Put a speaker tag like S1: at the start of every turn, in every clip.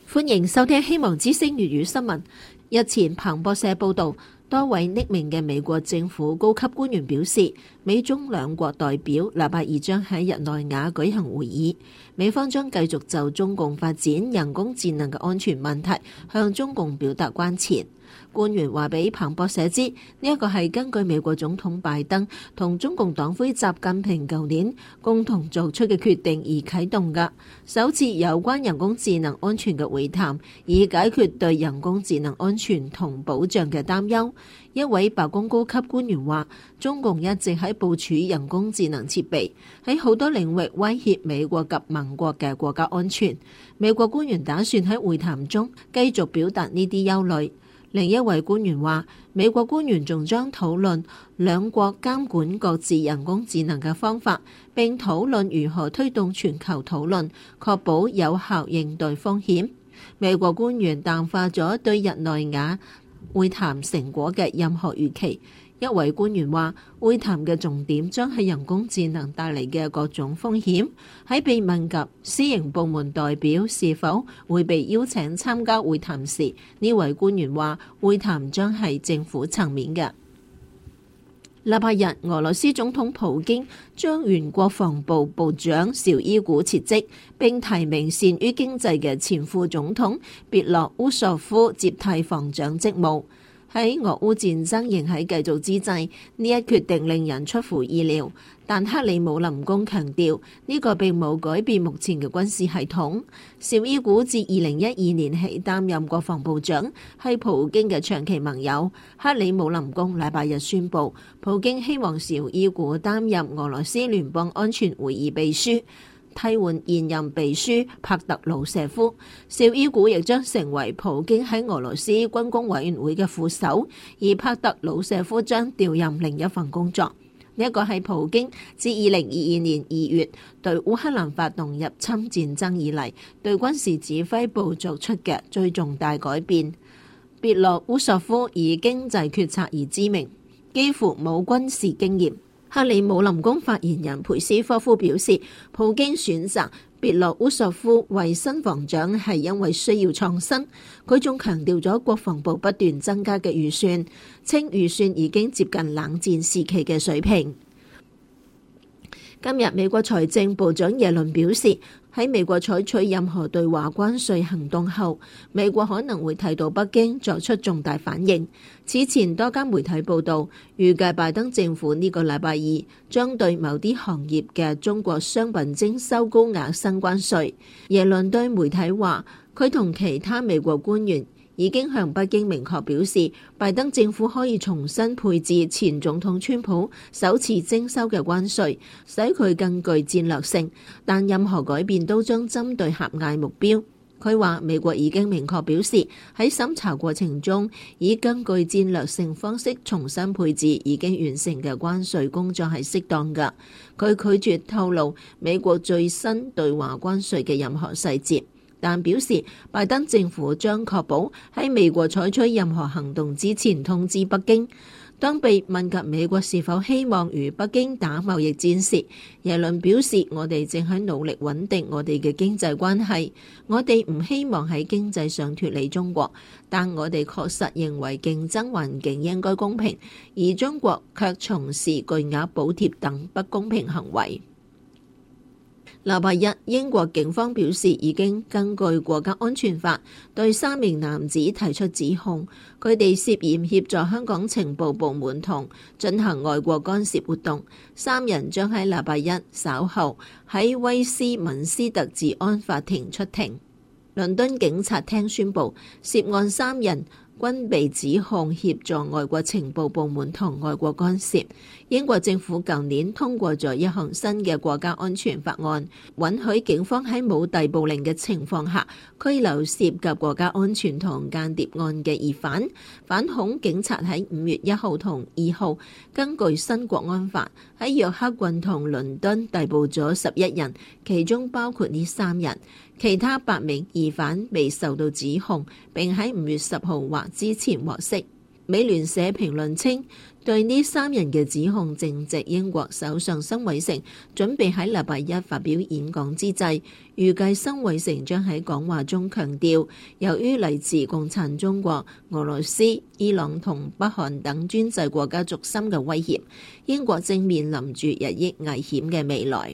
S1: 歡迎收聽希望之聲粵語新聞。日前彭博社報道，多位匿名嘅美國政府高級官員表示，美中兩國代表禮拜二將喺日內瓦舉行會議，美方將繼續就中共發展人工智能嘅安全問題向中共表達關切。官員話俾彭博社知，呢一個係根據美國總統拜登同中共黨魁習近平舊年共同做出嘅決定而啟動嘅首次有關人工智能安全嘅會談，以解決對人工智能安全同保障嘅擔憂。一位白宮高級官員話，中共一直喺部署人工智能設備，喺好多領域威脅美國及盟國嘅國家安全。美國官員打算喺會談中繼續表達呢啲憂慮。另一位官員話，美國官員仲將討論兩國監管各自人工智能嘅方法，並討論如何推動全球討論，確保有效應對風險。美國官員淡化咗對日內瓦會談成果嘅任何預期。一位官員話，會談嘅重點將係人工智能帶嚟嘅各種風險。喺被問及私營部門代表是否會被邀請參加會談時，呢位官員話，會談將係政府層面嘅。禮拜日，俄羅斯總統普京將原國防部部長紹伊古撤職，並提名善於經濟嘅前副總統別洛烏索夫接替防長職務。喺俄烏戰爭仍喺繼續之際，呢一決定令人出乎意料，但克里姆林宮強調呢個並冇改變目前嘅軍事系統。紹伊古自2012年起擔任國防部長，係普京嘅長期盟友。克里姆林宮禮拜日宣布，普京希望紹伊古擔任俄羅斯聯邦安全會議秘書，替換現任秘書帕特魯舍夫。紹伊古亦將成為普京喺俄羅斯軍工委員會嘅副手，而帕特魯舍夫將調任另一份工作。呢一個係普京自2022年2月對烏克蘭發動入侵戰爭以嚟，對軍事指揮部作出嘅最重大改變。別洛烏索夫以經濟決策而知名，幾乎冇軍事經驗。克里姆林宮發言人佩斯科夫表示，普京選擇別洛烏索夫為新防長係因為需要創新。佢仲強調咗國防部不斷增加嘅預算，稱預算已經接近冷戰時期嘅水平。今日美國財政部長耶倫表示，喺美國採取任何對華關稅行動後，美國可能會睇到北京作出重大反應。此前多間媒體報道，預計拜登政府呢個禮拜二將對某啲行業嘅中國商品徵收高額新關稅。耶倫對媒體話，佢同其他美國官員已經向北京明確表示，拜登政府可以重新配置前總統川普首次徵收嘅關稅，使佢更具戰略性，但任何改變都將針對狹隘目標。佢話美國已經明確表示，喺審查過程中以根據戰略性方式重新配置已經完成嘅關稅工作係適當㗎。佢拒絕透露美國最新對華關稅嘅任何細節，但表示拜登政府將確保喺美國採取任何行動之前通知北京。當被問及美國是否希望與北京打貿易戰時，耶倫表示，我哋正喺努力穩定我哋嘅經濟關係，我哋唔希望喺經濟上脫離中國，但我哋確實認為競爭環境應該公平，而中國卻從事巨額補貼等不公平行為。禮拜一，英國警方表示已經根據國家安全法對3名男子提出指控，佢哋涉嫌協助香港情報部門同進行外國干涉活動。3人將喺禮拜一稍後喺威斯敏斯特治安法庭出庭。倫敦警察廳宣布，涉案3人均被指控協助外國情報部門同外國干涉。英國政府舊年通過咗一項新嘅國家安全法案，允許警方喺冇逮捕令嘅情況下拘留涉及國家安全同間諜案嘅疑犯。反恐警察喺5月1號同2號根據新國安法喺約克郡同倫敦逮捕咗11人，其中包括呢3人。其他8名疑犯未受到指控，並喺5月10號或之前獲釋。 美聯社評論稱，對呢三人嘅指控正值英國首相辛偉誠準備喺禮拜一發表演講之際，預計辛偉誠將喺講話中強調，由於嚟自共產中國、俄羅斯、伊朗同北韓等專制國家軸心嘅威脅，英國正面臨住日益危險嘅未來。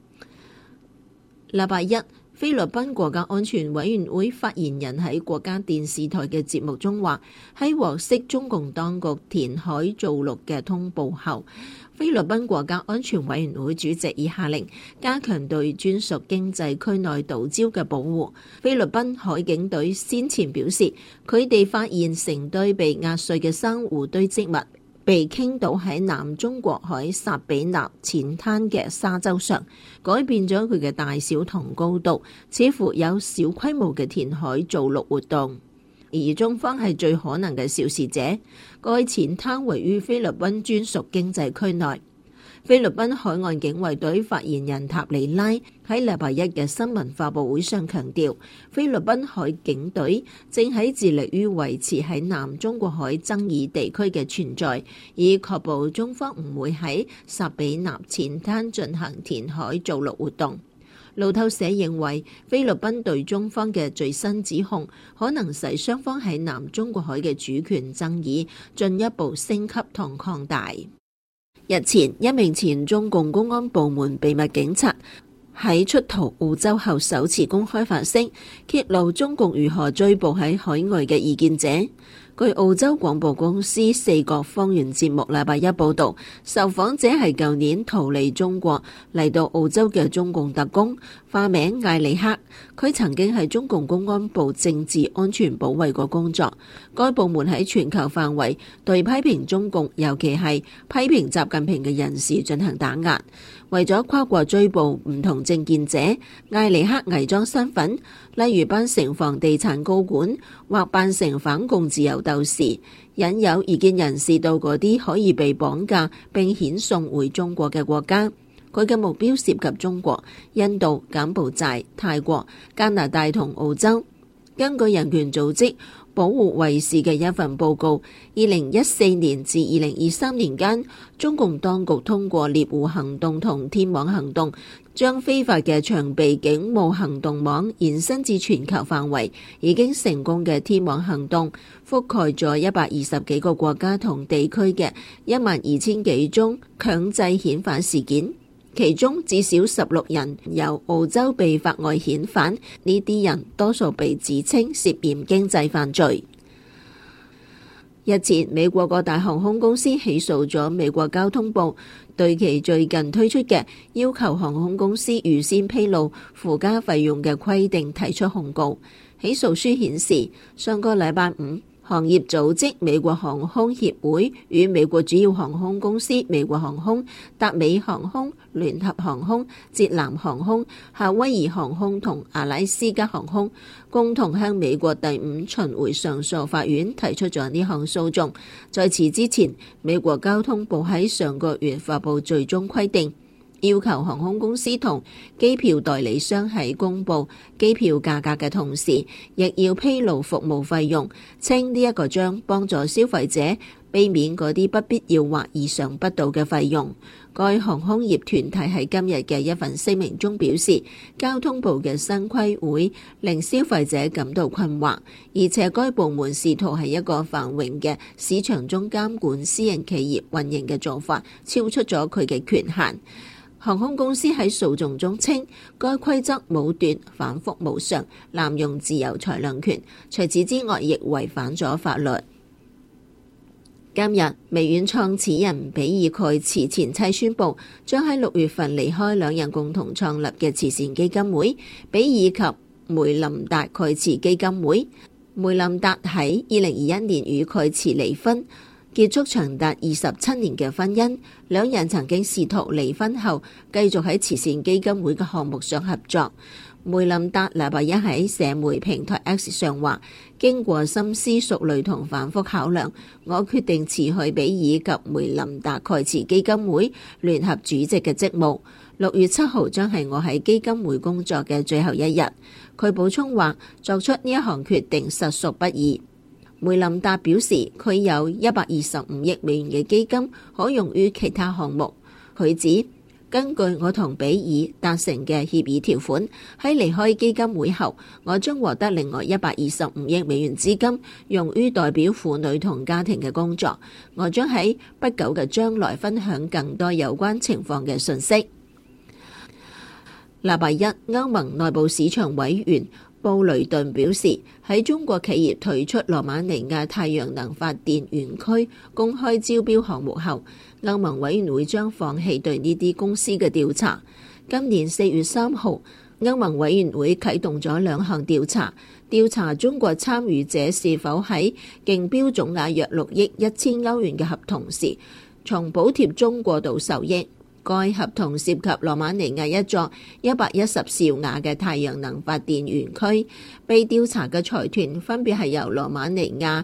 S1: 禮拜一，菲律賓國家安全委員會發言人喺國家電視台嘅節目中話，喺獲悉中共當局填海造陸嘅通報後，菲律賓國家安全委員會主席已下令加強對專屬經濟區內島礁嘅保護。菲律賓海警隊先前表示，佢哋發現成堆被壓碎嘅珊瑚堆積物被傾倒喺南中國海薩比納淺灘嘅沙洲上，改變咗佢嘅大小同高度，似乎有小規模嘅填海造陸活動。而中方係最可能嘅肇事者。該淺灘位於菲律賓專屬經濟區內。菲律賓海岸警衛隊發言人塔里拉喺禮拜一嘅新聞發佈會上強調，菲律賓海警隊正喺致力於維持喺南中國海爭議地區嘅存在，以確保中方唔會喺薩比納淺灘進行填海造陸活動。路透社認為，菲律賓對中方嘅最新指控可能使雙方喺南中國海嘅主權爭議進一步升級同擴大。日前，一名前中共公安部門秘密警察喺出逃澳洲後首次公開發聲，揭露中共如何追捕喺海外嘅異見者。據澳洲廣播公司四角方圓節目禮拜一報導，受訪者係舊年逃離中國嚟到澳洲嘅中共特工，化名艾里克。佢曾經喺中共公安部政治安全保衛局工作。該部門喺全球範圍對批評中共，尤其係批評習近平嘅人士進行打壓。為咗跨國追捕唔同政見者，艾里克偽裝身份，例如扮成房地產高管或扮成反共自由鬥士，引誘異見人士到嗰啲可以被綁架並遣送回中國嘅國家。佢嘅目標涉及中國、印度、柬埔寨、泰國、加拿大同澳洲。根據人權組織保護衛士嘅一份報告，2014年至2023年間，中共當局通過獵戶行動同天網行動，將非法嘅長臂警務行動網延伸至全球範圍。已經成功嘅天網行動覆蓋咗120幾個國家同地區嘅12000幾宗強制遣返事件。其中至少16人由澳洲被法外遣返，呢啲人多數被指稱涉嫌經濟犯罪。日前，美國各大航空公司起訴咗美國交通部，對其最近推出嘅要求航空公司預先披露附加費用嘅規定提出控告。起訴書顯示，上個禮拜五，行業組織美國航空協會與美國主要航空公司美國航空、達美航空、聯合航空、捷藍航空、夏威夷航空同阿拉斯加航空共同向美國第5巡迴上訴法院提出咗呢項訴訟。在此之前，美國交通部喺上個月發布最終規定，要求航空公司同機票代理商喺公佈機票價格嘅同時，亦要披露服務費用，稱呢一個將幫助消費者避免嗰啲不必要或意想不到嘅費用。該航空業團體喺今日嘅一份聲明中表示，交通部嘅新規會令消費者感到困惑，而且該部門試圖喺一個繁榮嘅市場中監管私人企業運營嘅做法，超出咗佢嘅權限。航空公司喺訴訟中稱，該規則武斷、反覆無常、濫用自由裁量權，除此之外亦違反咗法律。今日，微軟創始人比爾蓋茨前妻宣布，將喺6月份離開兩人共同創立嘅慈善基金會比爾及梅琳達蓋茨基金會。梅琳達喺2021年與蓋茨離婚，結束長達27年嘅婚姻。兩人曾經試圖離婚後繼續喺慈善基金會嘅項目上合作。梅琳達禮拜一喺社媒平台 X 上話，經過深思熟慮同反覆考量，我決定辭去比爾及梅琳達蓋茨基金會聯合主席嘅職務。6月7號將係我喺基金會工作嘅最後一日。佢補充話，作出呢一項決定實屬不易。 梅林達表示，佢有125億美元嘅基金可用於其他項目。佢指，根據我同比爾達成嘅協議條款，喺離開基金會後，我將獲得另外125億美元資金，用於代表婦女同家庭嘅工作。我將喺不久嘅將來分享更多有關情況嘅信息。禮拜一，歐盟內部市場委員布雷頓表示，喺中國企業退出羅馬尼亞太陽能發電園區公開招標項目後，歐盟委員會將放棄對呢啲公司嘅調查。今年4月3號，歐盟委員會啟動咗2項調查，調查中國參與者是否喺競標總額約6億1000歐元嘅合同時，從補貼中過度受益。該合同涉及羅馬尼亞一座110兆瓦嘅太陽能發電園區，被調查嘅財團分別係由羅馬尼亞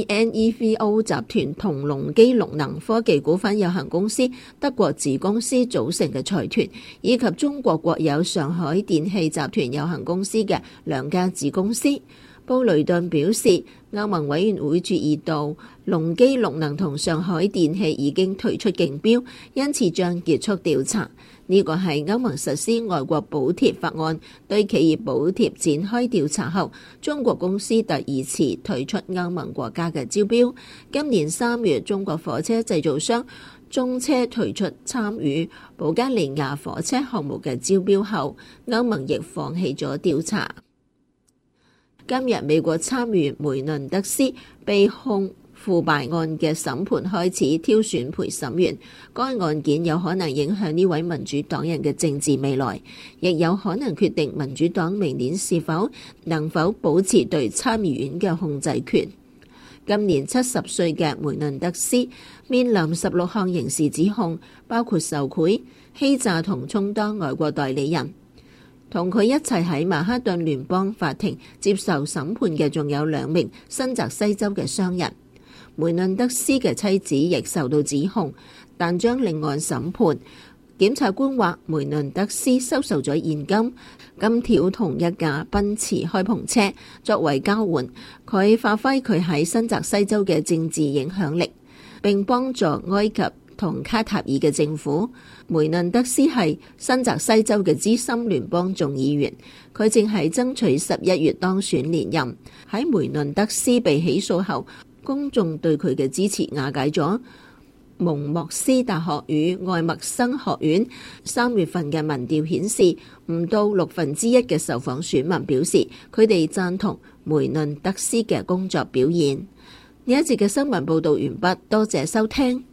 S1: ENEVO 集團同隆基綠能科技股份有限公司德國子公司組成嘅財團，以及中國國有上海電氣集團有限公司嘅2家子公司。布雷頓表示，歐盟委員會注意到隆基綠能同上海電氣已經退出競標，因此將結束調查。呢個係歐盟實施外國補貼法案對企業補貼展開調查後，中國公司第2次退出歐盟國家嘅招標。今年3月，中國火車製造商中車退出參與保加利亞火車項目嘅招標後，歐盟亦放棄咗調查。今日美國參議員梅倫德斯被控腐敗案嘅審判開始挑選陪審員，該案件有可能影響呢位民主黨人嘅政治未來，亦有可能決定民主黨明年能否保持對參議院嘅控制權。今年70歲嘅梅倫德斯面臨16項刑事指控，包括受賄、欺詐同充當外國代理人。同佢一齊喺曼哈頓聯邦法庭接受審判嘅仲有2名新澤西州嘅商人。梅倫德斯嘅妻子亦受到指控，但將另案審判。檢察官話梅倫德斯收受咗現金、金條同一架奔馳開篷車作為交換，佢發揮佢喺新澤西州嘅政治影響力，並幫助埃及同卡塔爾嘅政府。梅倫德斯係新澤西州嘅資深聯邦眾議員，佢正係爭取11月當選連任。喺梅倫德斯被起訴後，公眾對佢嘅支持瓦解咗。蒙莫斯大學與愛默生學院3月份嘅民調顯示，唔到1/6嘅受訪選民表示佢哋贊同梅倫德斯嘅工作表現。呢一節嘅新聞報道完畢，多謝收聽。